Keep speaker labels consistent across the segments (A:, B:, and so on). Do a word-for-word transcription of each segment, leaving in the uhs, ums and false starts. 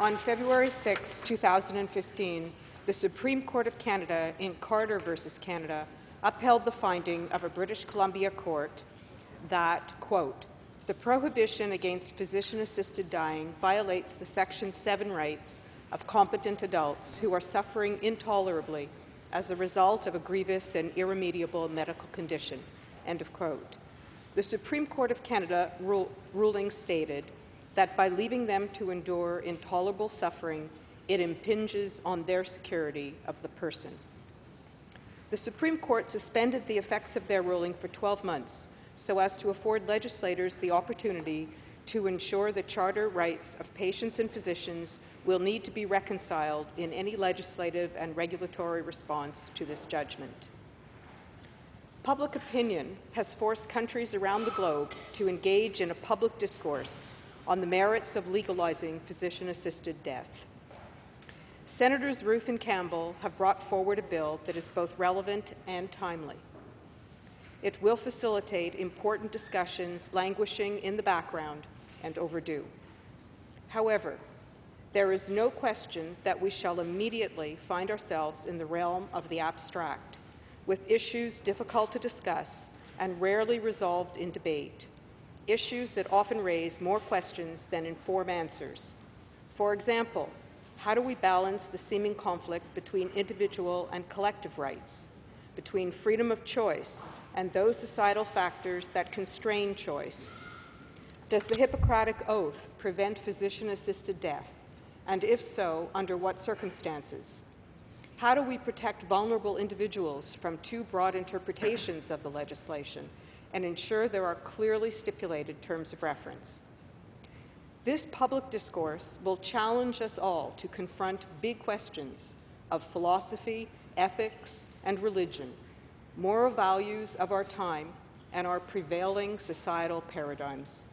A: On February sixth, two thousand fifteen, the Supreme Court of Canada in Carter versus Canada upheld the finding of a British Columbia court that, quote, the prohibition against physician-assisted dying violates the Section seven rights of competent adults who are suffering intolerably as a result of a grievous and irremediable medical condition, end of quote. The Supreme Court of Canada rule, ruling stated that by leaving them to endure intolerable suffering, it impinges on their security of the person. The Supreme Court suspended the effects of their ruling for twelve months so as to afford legislators the opportunity to ensure the charter rights of patients and physicians will need to be reconciled in any legislative and regulatory response to this judgment. Public opinion has forced countries around the globe to engage in a public discourse on the merits of legalizing physician-assisted death. Senators Ruth and Campbell have brought forward a bill that is both relevant and timely. It will facilitate important discussions languishing in the background and overdue. However, there is no question that we shall immediately find ourselves in the realm of the abstract, with issues difficult to discuss and rarely resolved in debate, issues that often raise more questions than inform answers. For example, how do we balance the seeming conflict between individual and collective rights, between freedom of choice and those societal factors that constrain choice? Does the Hippocratic Oath prevent physician-assisted death? And if so, under what circumstances? How do we protect vulnerable individuals from too broad interpretations of the legislation and ensure there are clearly stipulated terms of reference? This public discourse will challenge us all to confront big questions of philosophy, ethics, and religion, moral values of our time, and our prevailing societal paradigms.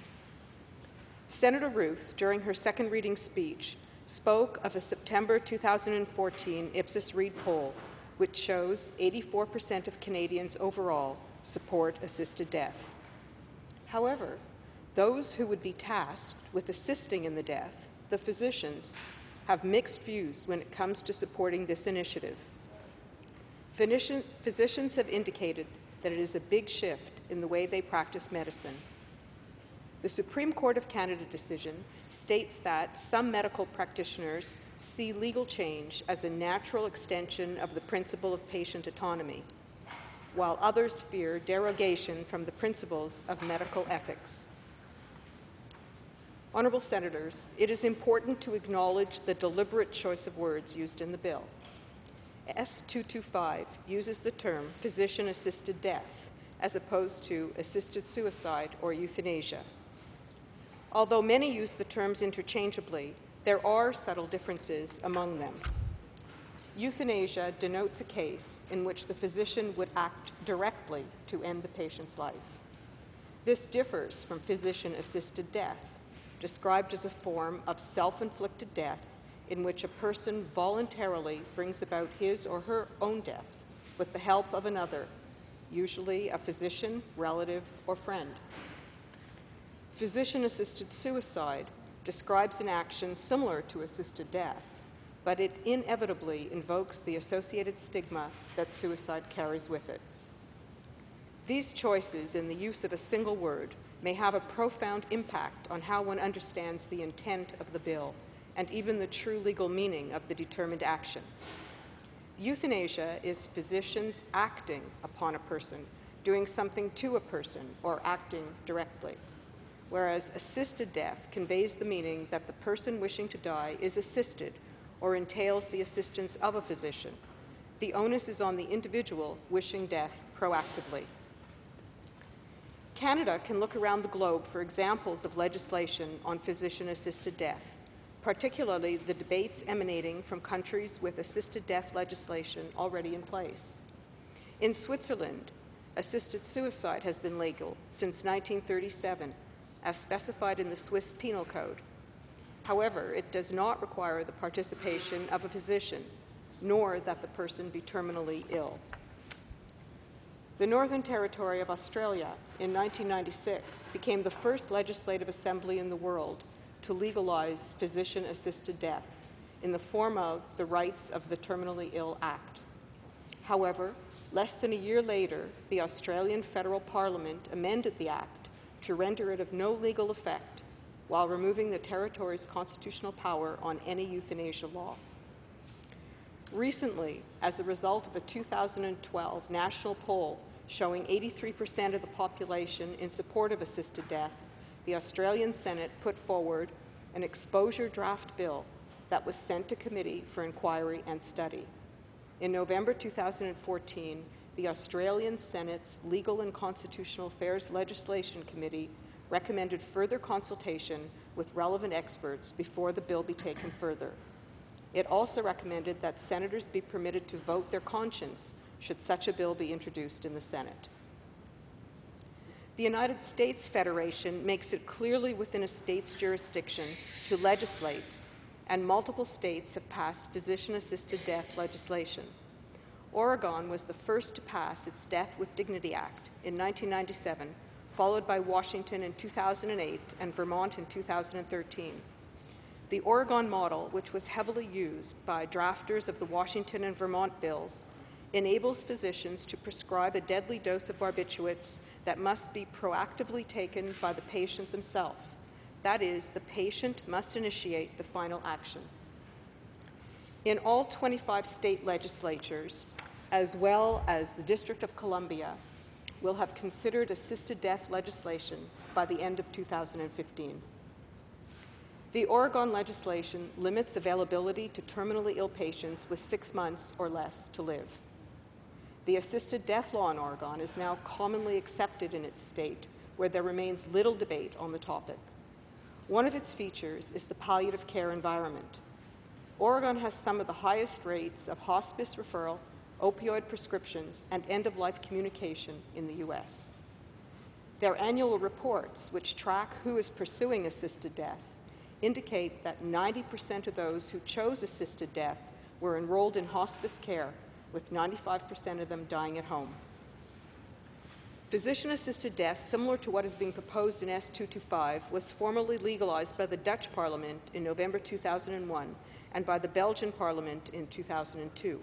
A: Senator Ruth, during her second reading speech, spoke of a September two thousand fourteen Ipsos Reid poll, which shows eighty-four percent of Canadians overall support assisted death. However, those who would be tasked with assisting in the death, the physicians, have mixed views when it comes to supporting this initiative. Physicians have indicated that it is a big shift in the way they practice medicine. The Supreme Court of Canada decision states that some medical practitioners see legal change as a natural extension of the principle of patient autonomy, while others fear derogation from the principles of medical ethics. Honourable Senators, it is important to acknowledge the deliberate choice of words used in the bill. S two twenty-five uses the term physician-assisted death as opposed to assisted suicide or euthanasia. Although many use the terms interchangeably, there are subtle differences among them. Euthanasia denotes a case in which the physician would act directly to end the patient's life. This differs from physician-assisted death, described as a form of self-inflicted death in which a person voluntarily brings about his or her own death with the help of another, usually a physician, relative, or friend. Physician-assisted suicide describes an action similar to assisted death, but it inevitably invokes the associated stigma that suicide carries with it. These choices in the use of a single word may have a profound impact on how one understands the intent of the bill and even the true legal meaning of the determined action. Euthanasia is physicians acting upon a person, doing something to a person, or acting directly, whereas assisted death conveys the meaning that the person wishing to die is assisted or entails the assistance of a physician. The onus is on the individual wishing death proactively. Canada can look around the globe for examples of legislation on physician-assisted death, particularly the debates emanating from countries with assisted death legislation already in place. In Switzerland, assisted suicide has been legal since nineteen thirty-seven, as specified in the Swiss Penal Code. However, it does not require the participation of a physician, nor that the person be terminally ill. The Northern Territory of Australia in nineteen ninety-six became the first legislative assembly in the world to legalize physician-assisted death in the form of the Rights of the Terminally Ill Act. However, less than a year later, the Australian Federal Parliament amended the Act to render it of no legal effect while removing the territory's constitutional power on any euthanasia law. Recently, as a result of a two thousand twelve national poll showing eighty-three percent of the population in support of assisted death, the Australian Senate put forward an exposure draft bill that was sent to committee for inquiry and study. In November two thousand fourteen, the Australian Senate's Legal and Constitutional Affairs Legislation Committee recommended further consultation with relevant experts before the bill be taken further. It also recommended that senators be permitted to vote their conscience should such a bill be introduced in the Senate. The United States Federation makes it clearly within a state's jurisdiction to legislate, and multiple states have passed physician-assisted death legislation. Oregon was the first to pass its Death with Dignity Act in nineteen ninety-seven, followed by Washington in two thousand eight and Vermont in two thousand thirteen. The Oregon model, which was heavily used by drafters of the Washington and Vermont bills, enables physicians to prescribe a deadly dose of barbiturates that must be proactively taken by the patient themselves. That is, the patient must initiate the final action. In all twenty-five state legislatures, as well as the District of Columbia, will have considered assisted death legislation by the end of two thousand fifteen. The Oregon legislation limits availability to terminally ill patients with six months or less to live. The assisted death law in Oregon is now commonly accepted in its state, where there remains little debate on the topic. One of its features is the palliative care environment. Oregon has some of the highest rates of hospice referral, opioid prescriptions, and end-of-life communication in the U S. Their annual reports, which track who is pursuing assisted death, indicate that ninety percent of those who chose assisted death were enrolled in hospice care, with ninety-five percent of them dying at home. Physician-assisted death, similar to what is being proposed in S two twenty-five, was formally legalized by the Dutch Parliament in November two thousand one and by the Belgian Parliament in two thousand two.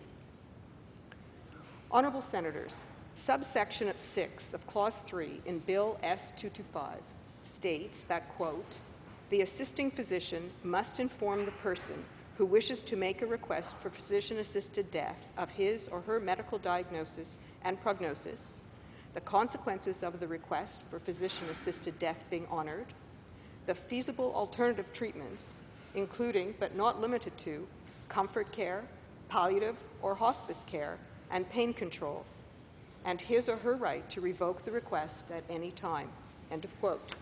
A: Honourable Senators, subsection six of Clause three in Bill S two twenty-five states that, quote, the assisting physician must inform the person who wishes to make a request for physician-assisted death of his or her medical diagnosis and prognosis, the consequences of the request for physician-assisted death being honoured, the feasible alternative treatments, including but not limited to comfort care, palliative or hospice care, and pain control, and his or her right to revoke the request at any time, end of quote.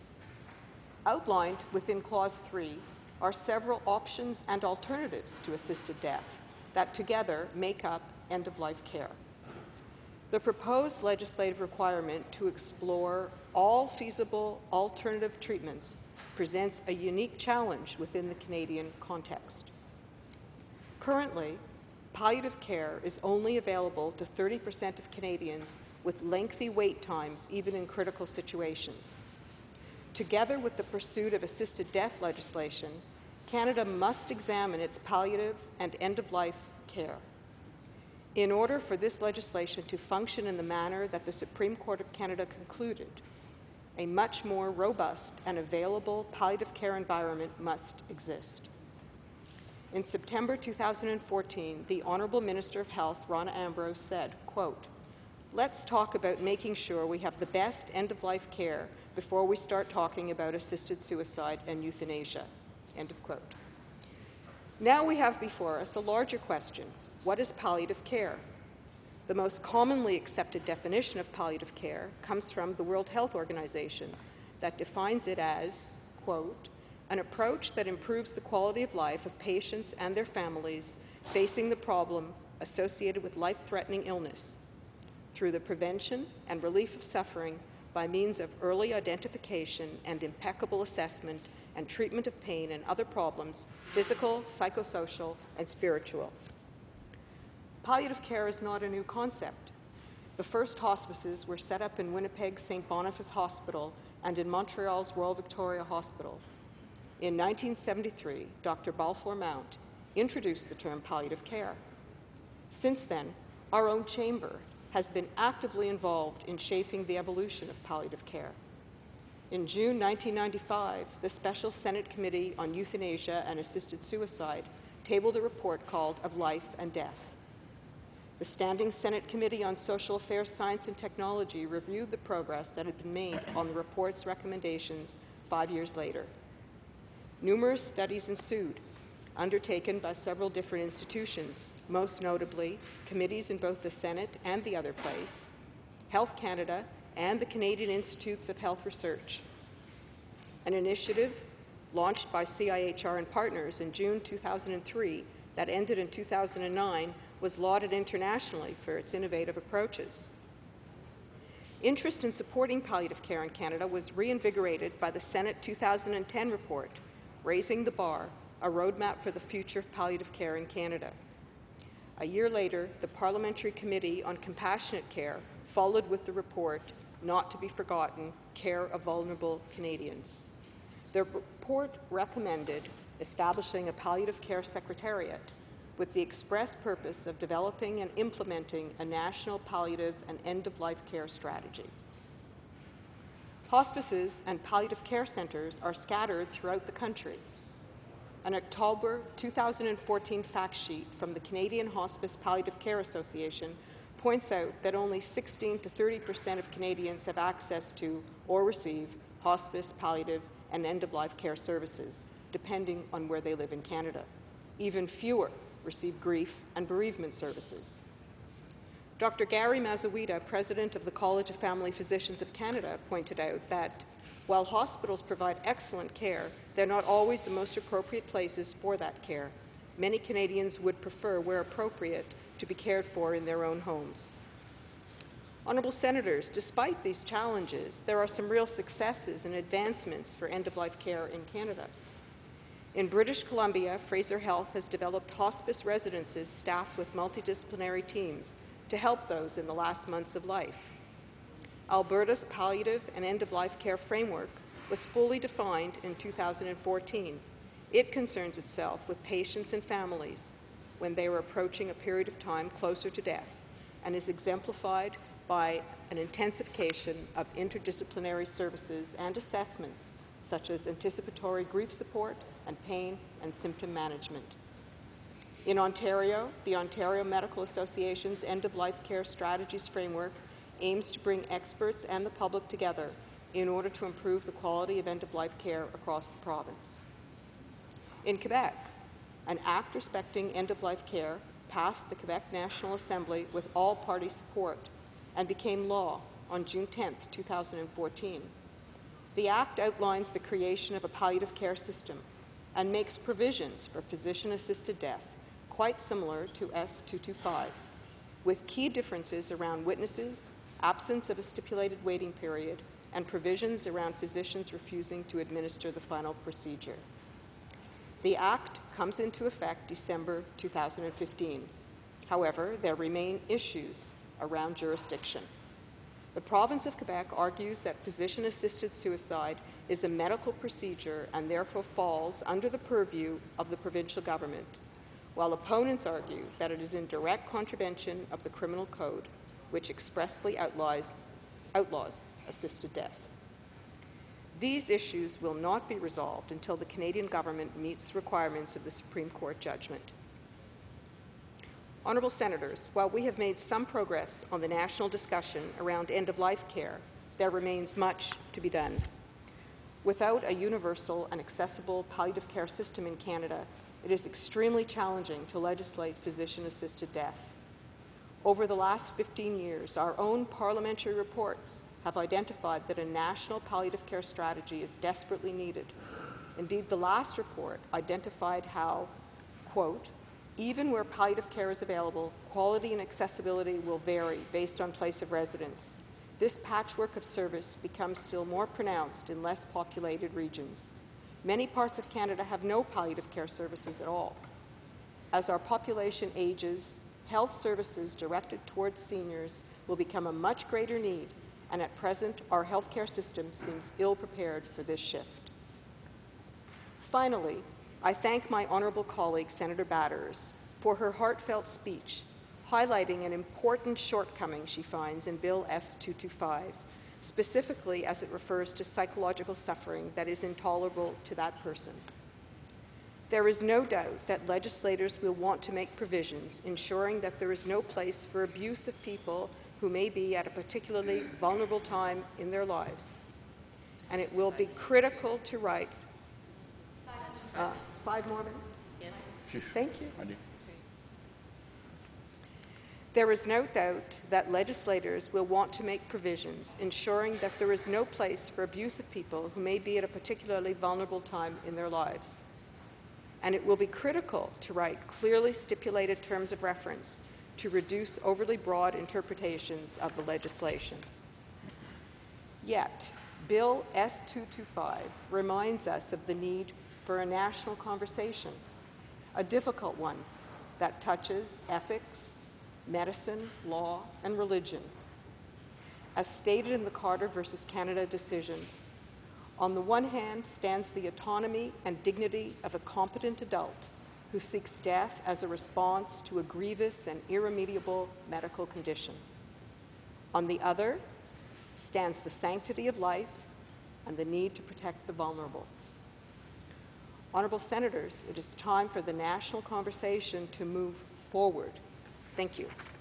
A: Outlined within Clause three are several options and alternatives to assisted death that together make up end-of-life care. The proposed legislative requirement to explore all feasible alternative treatments presents a unique challenge within the Canadian context. Currently, palliative care is only available to thirty percent of Canadians with lengthy wait times, even in critical situations. Together with the pursuit of assisted death legislation, Canada must examine its palliative and end-of-life care. In order for this legislation to function in the manner that the Supreme Court of Canada concluded, a much more robust and available palliative care environment must exist. In September two thousand fourteen, the Honourable Minister of Health, Rona Ambrose, said, quote, let's talk about making sure we have the best end-of-life care before we start talking about assisted suicide and euthanasia, end of quote. Now we have before us a larger question. What is palliative care? The most commonly accepted definition of palliative care comes from the World Health Organization that defines it as, quote, an approach that improves the quality of life of patients and their families facing the problem associated with life-threatening illness through the prevention and relief of suffering by means of early identification and impeccable assessment and treatment of pain and other problems, physical, psychosocial, and spiritual. Palliative care is not a new concept. The first hospices were set up in Winnipeg's Saint Boniface Hospital and in Montreal's Royal Victoria Hospital. In nineteen seventy-three, Doctor Balfour Mount introduced the term palliative care. Since then, our own chamber has been actively involved in shaping the evolution of palliative care. In June nineteen ninety-five, the Special Senate Committee on Euthanasia and Assisted Suicide tabled a report called Of Life and Death. The Standing Senate Committee on Social Affairs, Science and Technology reviewed the progress that had been made on the report's recommendations five years later. Numerous studies ensued, undertaken by several different institutions, most notably committees in both the Senate and the other place, Health Canada, and the Canadian Institutes of Health Research. An initiative launched by C I H R and partners in June two thousand three that ended in two thousand nine was lauded internationally for its innovative approaches. Interest in supporting palliative care in Canada was reinvigorated by the Senate two thousand ten report, Raising the Bar, a roadmap for the future of palliative care in Canada. A year later, the Parliamentary Committee on Compassionate Care followed with the report, Not to be Forgotten, Care of Vulnerable Canadians. The report recommended establishing a palliative care secretariat with the express purpose of developing and implementing a national palliative and end-of-life care strategy. Hospices and palliative care centres are scattered throughout the country. An October two thousand fourteen fact sheet from the Canadian Hospice Palliative Care Association points out that only sixteen to thirty percent of Canadians have access to or receive hospice, palliative, and end-of-life care services, depending on where they live in Canada. Even fewer receive grief and bereavement services. Doctor Gary Mazawida, president of the College of Family Physicians of Canada, pointed out that while hospitals provide excellent care, they're not always the most appropriate places for that care. Many Canadians would prefer, where appropriate, to be cared for in their own homes. Honourable Senators, despite these challenges, there are some real successes and advancements for end-of-life care in Canada. In British Columbia, Fraser Health has developed hospice residences staffed with multidisciplinary teams to help those in the last months of life. Alberta's palliative and end-of-life care framework was fully defined in two thousand fourteen. It concerns itself with patients and families when they are approaching a period of time closer to death and is exemplified by an intensification of interdisciplinary services and assessments such as anticipatory grief support and pain and symptom management. In Ontario, the Ontario Medical Association's End-of-Life Care Strategies framework aims to bring experts and the public together in order to improve the quality of end-of-life care across the province. In Quebec, an act respecting end-of-life care passed the Quebec National Assembly with all-party support and became law on June tenth, two thousand fourteen. The Act outlines the creation of a palliative care system and makes provisions for physician-assisted death quite similar to S two twenty-five, with key differences around witnesses, absence of a stipulated waiting period, and provisions around physicians refusing to administer the final procedure. The Act comes into effect December two thousand fifteen. However, there remain issues around jurisdiction. The province of Quebec argues that physician-assisted suicide is a medical procedure and therefore falls under the purview of the provincial government, while opponents argue that it is in direct contravention of the Criminal Code, which expressly outlaws, outlaws assisted death. These issues will not be resolved until the Canadian government meets the requirements of the Supreme Court judgment. Honourable Senators, while we have made some progress on the national discussion around end-of-life care, there remains much to be done. Without a universal and accessible palliative care system in Canada, it is extremely challenging to legislate physician-assisted death. Over the last fifteen years, our own parliamentary reports have identified that a national palliative care strategy is desperately needed. Indeed, the last report identified how, quote, even where palliative care is available, quality and accessibility will vary based on place of residence. This patchwork of service becomes still more pronounced in less populated regions. Many parts of Canada have no palliative care services at all. As our population ages, health services directed towards seniors will become a much greater need, and at present, our healthcare system seems ill-prepared for this shift. Finally, I thank my honourable colleague, Senator Batters, for her heartfelt speech, highlighting an important shortcoming she finds in Bill S two twenty-five, specifically as it refers to psychological suffering that is intolerable to that person. There is no doubt that legislators will want to make provisions ensuring that there is no place for abuse of people who may be at a particularly vulnerable time in their lives. And it will be critical to write. Uh, five more minutes?
B: Yes.
A: Thank you. There is no doubt that legislators will want to make provisions ensuring that there is no place for abuse of people who may be at a particularly vulnerable time in their lives. And it will be critical to write clearly stipulated terms of reference to reduce overly broad interpretations of the legislation. Yet, Bill S two twenty-five reminds us of the need for a national conversation, a difficult one that touches ethics, medicine, law, and religion. As stated in the Carter versus Canada decision, on the one hand stands the autonomy and dignity of a competent adult who seeks death as a response to a grievous and irremediable medical condition. On the other stands the sanctity of life and the need to protect the vulnerable. Honourable Senators, it is time for the national conversation to move forward. Thank you.